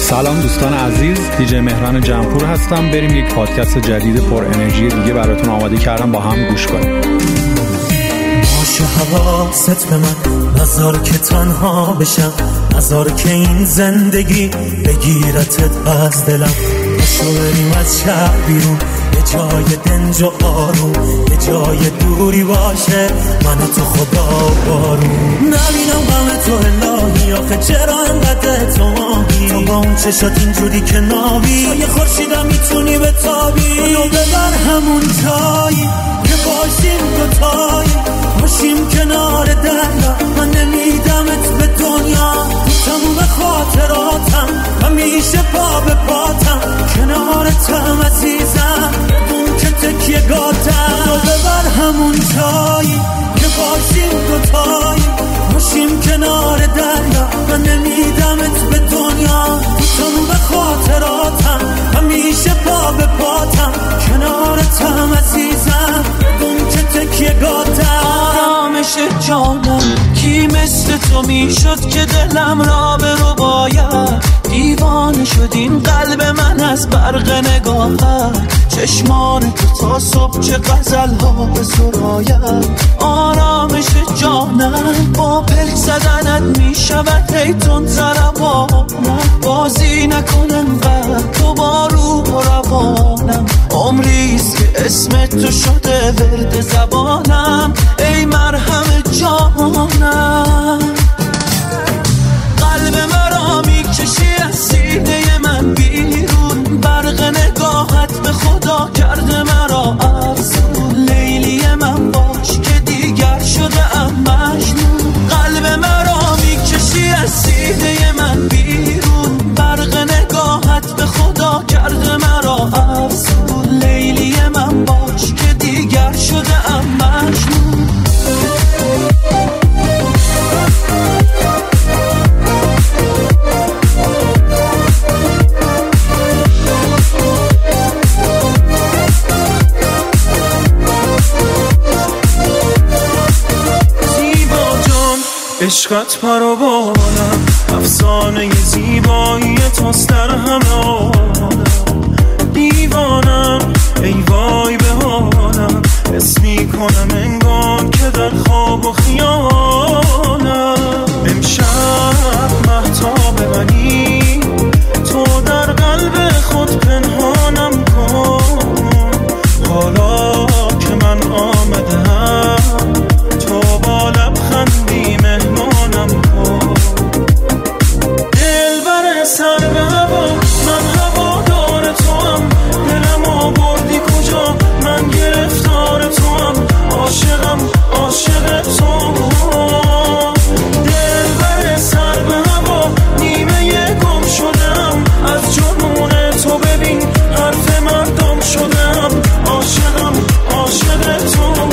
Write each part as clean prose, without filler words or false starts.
سلام دوستان عزیز، دیجی مهران جمپور هستم. بریم یک پادکست جدید پر انرژی دیگه براتون آماده کردم، با هم گوش کنیم. باشه حواست به من، نذار که تنها بشم، نذار که این زندگی بگیرتت از دلم. باشو بریم از شهر بیرون، یه جای دنج و آروم، یه جای دوری باشه من تو خدا بارون. نبینم غم تو الهی، آخه چرا انقدر تو ماهی؟ تو با اون چشات اینجوری که نابی، تو یه خورشیدم میتونی بتابی. منو ببر همون جایی که باشیم دوتایی، باشیم کنار دریا، من نمیدمت به دنیا. تو تموم خاطراتم همیشه پا به پاتم، کنارتم عزیزم، اون که تکیه گاتم. منو ببر همون جایی که باشیم دوتایی، باشیم کنار دریا، من نمیدمت به دنیا. تو تموم خاطراتم همیشه پا به پاتم، کنارتم عزیزم، اون که تکیه گاتم. آرامش جانم کی مثل تو میشد که دلم را به رو باید. دیوانه شد این قلب من از برق نگاهت، چشمان تو تا صبح چه غزل ها به سراید. آرامش جانم با پلک زدنت میشود هیتون زربانم. بازی نکنم قد تو با روح و روانم، عمریست که اسم تو شده ورد زبانم. ای مرهم جانم، قلب مرا میکشی از سینه من بیرون، برق نگاهت به خدا کرده مرا افسون. لیلی من باش که دیگر شده ام مجنون، قلب مرا میکشی از سینه من بیرون، برق نگاهت به خدا کرده مرا افسون. لیلی من باش که دیگر شده ام مجنون. عشقت پروانم، افسانه زیبایی توست در همه عالم. دیوانم ای وای به حالم، حس میکنم انگار که در خواب و خیالم. امشب مهتاب منی، تو در قلب خود پنهانم کن. حالا که من آمدم تو با لبخندی مهمانم کن. دلبر سر به هوا، من هوادار توام، دلم آوردی کجا، من گرفتار توام. عاشقم عاشق توام. دلبر سر به هوا، نیمه گم شدم از جنون تو، ببین حرف مردم شدم. عاشقم عاشق توام.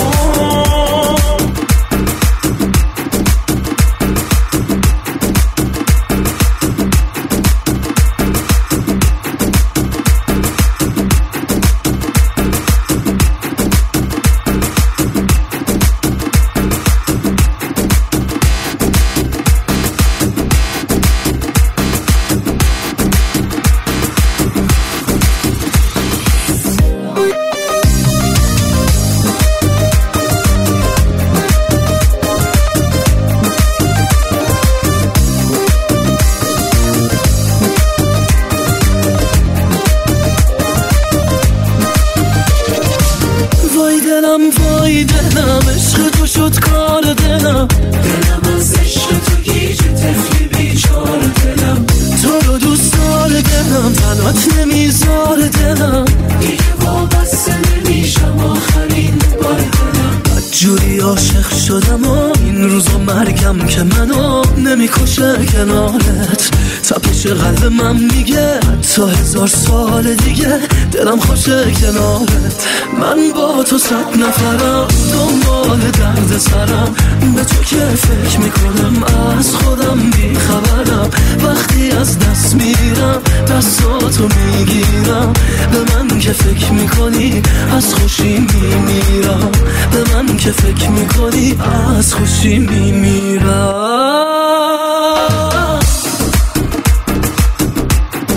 وای دلم، عشق تو شد کار دلم. دلم از عشق تو گیج طفلی بیچار دلم. تو رو دوست دار دلم، تنات نمیذار دلم. دیگه وابسته نمیشم آخرین بار دلم. بدجوری عاشق شدم و این روزا مرگم که منو نمیکشه کنارت. تپش قلب من میگه حتی 1000 سال دیگه دلم خوشه کنارت. من با تو 100 نفرم، دنبال درد سرم. به تو که فکر میکنم از خودم بیخبرم. وقتی از دست میرم دستاتو میگیرم. به من که فکر میکنی از خوشی میمیرم. به من که فکر میکنی از خوشی میمیرم.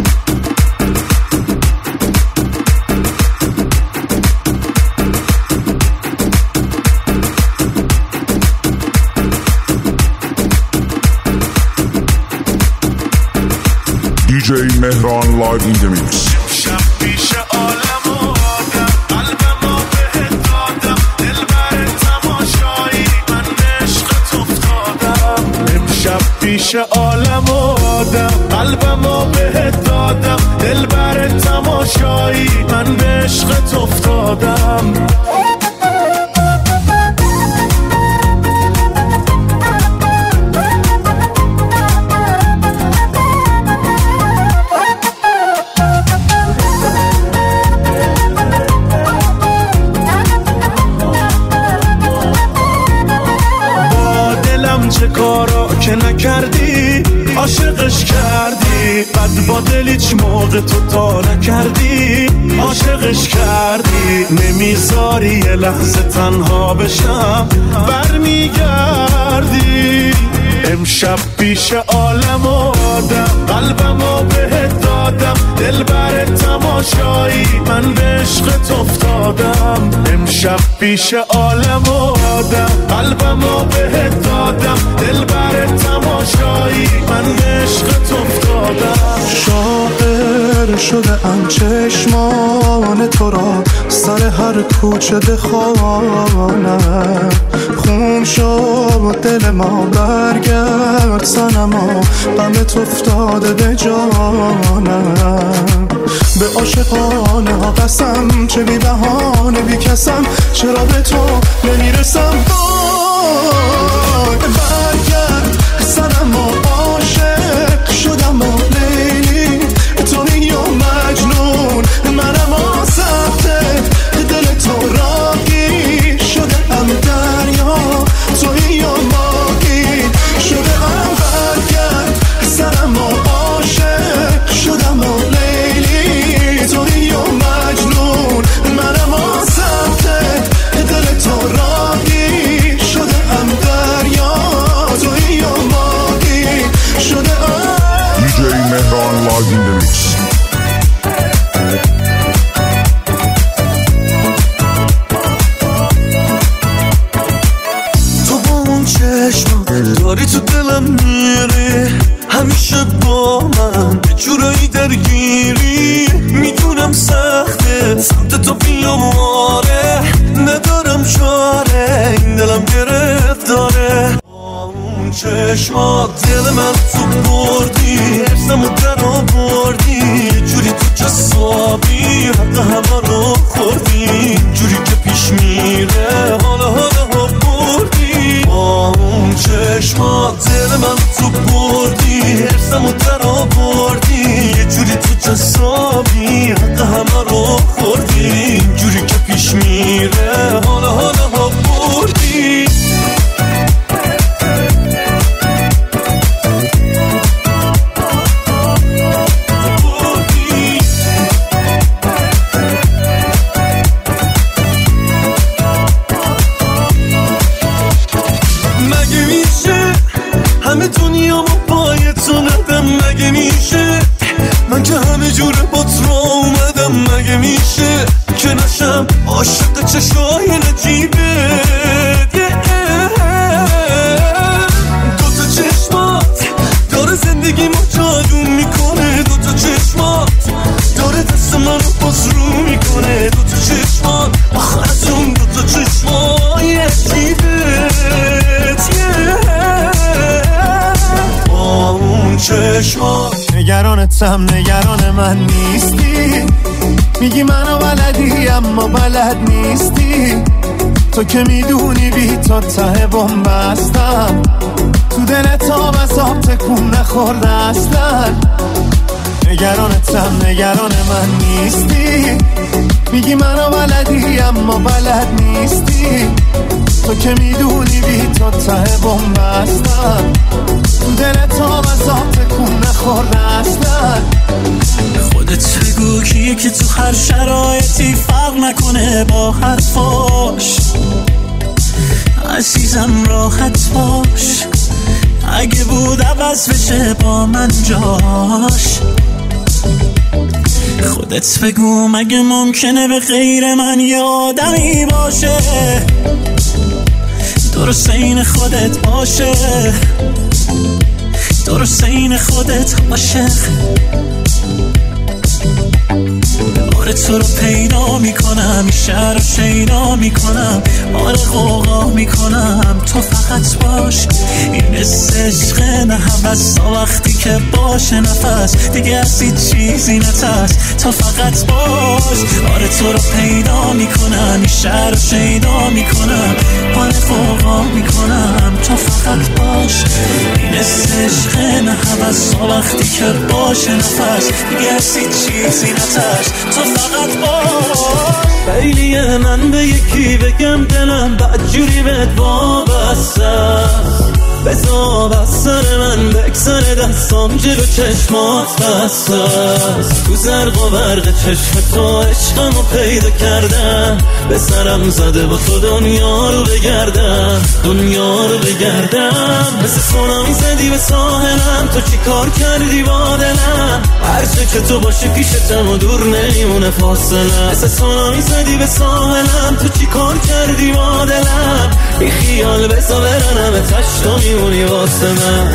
DJ مهران لایو این دمیکس. شب پیش عالم و آدم قلبمو بهت دادم دلبر تماشایی من عشقت افتادم. امشب پیش عالم و آدم قلبمو بهت دادم دلبر تماشایی من به عشقت افتادم. چه کارا که نکردی عاشقش کردی بد با دل هیچ موقع تو تا نکردی عاشقش کردی نمیذاری یه لحظه تنها بشم برمیگردی. امشب پیش عالم و آدم قلبمو بهت دادم دلبر تماشایی من به عشقت افتادم. امشب پیش عالم و آدم قلبمو بهت دادم دلبر تماشایی من به عشقت افتادم. شاعر شده ام چشمان تو را سر هر کوچه بخوانم خون شد دل ما برگرد صنما غمت افتاده به جانم. به عاشقانه ها قسم چه بی بهانه بی کسم چرا به تو نمیرسم. برگرد صنما عاشق شدم و لیلی توی یا مجنون منم آسفته دل تو راگی شده ام دریا توی یا ماهی شده ام. برگرد صنما عاشق شدم و لیلی توی یا مجنون منم آسفته دل تو راگی شده ام دریا توی یا ماهی شده ام. DJ مهران لایو این دمیکس. تو با اون چشم داری تو دلم میری همیشه با من یه جورایی درگیری میدونم سخته سمت تو بیاماره ندارم چاره این دلم گرفتاره. با اون چشمات دل من تو بردی حفظم و در آوردی یه جوری تو جسابی حق همه رو خوردی جوری که پیش میره حالا بردی. با اون چشمات دل من تو بردی حفظم و در آوردی یه جوری تو جسابی حق همه رو خوردی جوری که پیش میره حالا بردی. مگه میشه همه دنیا ما پای تو ندم مگه میشه من که همه جوره با تو اومدم مگه میشه که نشم عاشق چشای نجیبت. دوتا چشمات داره زندگی ما جادو میکنه دوتا چشمات داره دست من رو باز رو میکنه دوتا چشمات آخه از اون دوتا چشمای عجیبت. با اون چشمات نگرانتم نگران من نیستی میگی منو بلدی اما بلد نیستی تو که میدونی بی تو ته بومبستم تو دلت آب از آب تکون نخورده اصلا. نگرانتم نگران من نیستی میگی منو بلدی اما بلد نیستی تو که میدونی بی تو ته بومبستم تو دلت آب از آب تکون نخورده اصلا. خودت بگو کیه که تو هر شرایطی فرق نکنه با حرفاش عزیزم راحت باش اگه بود عوض بشه با من جاش. خودت بگو مگه ممکنه به غیر من یه آدمی باشه درست این خودت باشه درست این خودت عاشق. آره تو رو پیدا میکنم، این شهر رو شیدا میکنم، آره غوغا میکنم، تو فقط باش. این عشق نه هوس، وقتی که باشه نفس دیگه از هیچ چیزی نترس، تو فقط باش. آره تو رو پیدا میکنم، این شهر رو شیدا میکنم، آره غوغا میکنم، تو فقط باش. این عشق نه هوس، وقتی که باشه نفس دیگه از هیچ چیزی نترس، تو فقط باش. خیلیه من به یکی بگم دلم بدجوری بهت وابسته، بذار بس سر من بکسر دستام جلو چشمات بسته. تو زرق و برق چشم تو عشقمو پیدا کردم، به سرم زده با تو دنیا رو بگردم، دنیا رو بگردم. مثل سونامی زدی به ساحلم، تو چی کار کردی با دلم؟ هرچه که تو باشی پیشتم و دور نمیمونه فاصله. مثل سونامی زدی به ساحلم، تو چی کار کردی با دلم؟ بی خیال بزا برنم تشت و میمونی واسه من.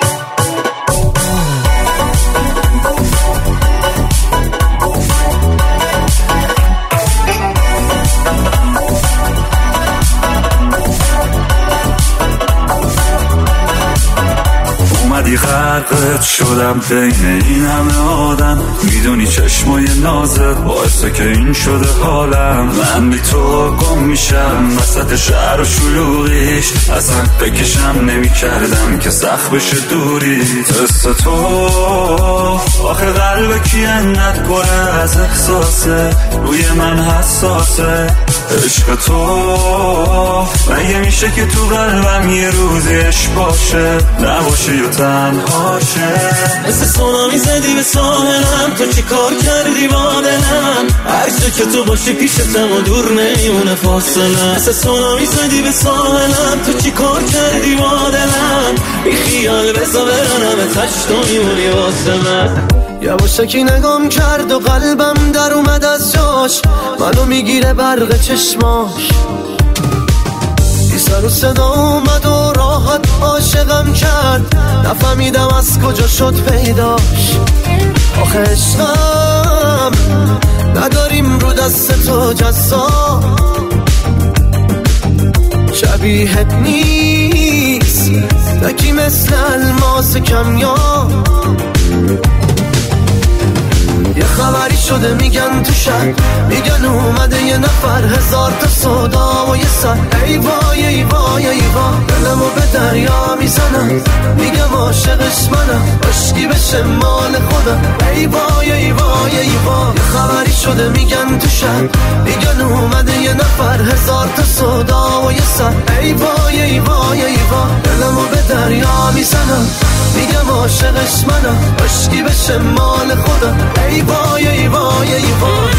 اومدی غرقت شدم بین این همه آدم، میدونی چشمای نازت باعثه که این شده حالم. من بی تو گم میشم وسط شهر و شلوغیش، اصلا بکشم نمی کردم که سخت بشه دوری. تست تو آخه قلب کی انقدر پره از احساسه، روی من حساسه. عشق تو مگه میشه که تو قلبم یه روزی عشق باشه، نباشه یا تنهاشه. مثل سونامی زدی به ساحلم، تو چی کار کردی با دلم؟ هرچه که تو باشی پیشتم و دور نمیمونه فاصله. مثل سونامی زدی به ساحلم، تو چی کار کردی با دلم؟ بی خیال بزا برنم تشت و میمونی واسه من. یواشکی نگام کرد و قلبم در اومد از جاش، منو میگیره برق چشماش. بی سر و صدا اومد و راحت عاشقم کرد، نفهمیدم از کجا شد پیداش. آخه عشقم نداریم رو دست تو جزا، شبیهت نیست نکی مثل الماس کمیاب. یه خبری شده میگن تو شهر، میگن اومده یه نفر، هزار تا صدا و یه سر. ای وای ای وای ای وای، دلمو به دریا میزنم، میگم عاشقش منم، عشقی بشه مال خودم. ای وای ای وای ای وای، یه خبری شده میگن تو شهر، میگن اومده یه نفر، هزار تا صدا و یه سر. ای وای ای وای ای وای، دلمو به دریا میزنم، میگم عاشقش منم، عشقی بشه مال خودم. ای وای ای وای ای وای.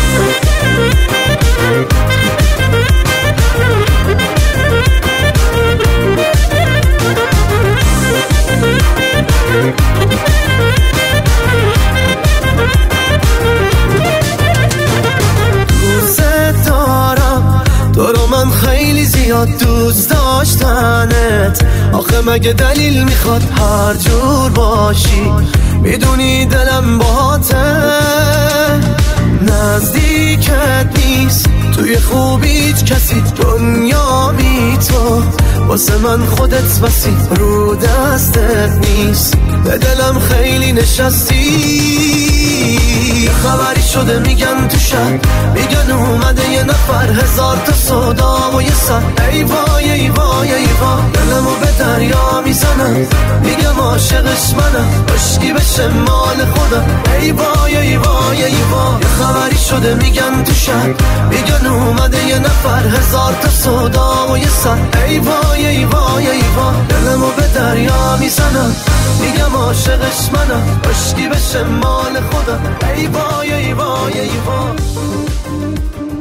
دوست دارم تو رو، من خیلی زیاد دوست داشتنت. آخه مگه دلیل میخواد هر جور باشی؟ میدونی دلم باته، نزدیکت نیست توی خوبیت کسی، دنیا بی تو واسه من خودت بسی، رو دستت نیست به دلم خیلی نشستی. خبری شده میگن تو شهر، میگن اومده یه نفر، هزار تا صدا و یه سر. ای وای ای وای ای وای، دلمو به دریا میزنم، میگم عاشقش منم، عشقی بشه مال خودم. ای وای ای وای ای وای، یه خبری شده میگن تو شهر، میگن اومده یه نفر، هزار تا صدا و یه سر. ای وای ای وای ای وای، دلمو به دریا میزنم، میگم عاشقش منم، عشقی بشه مال خودم. ای وای ای وای ای وای.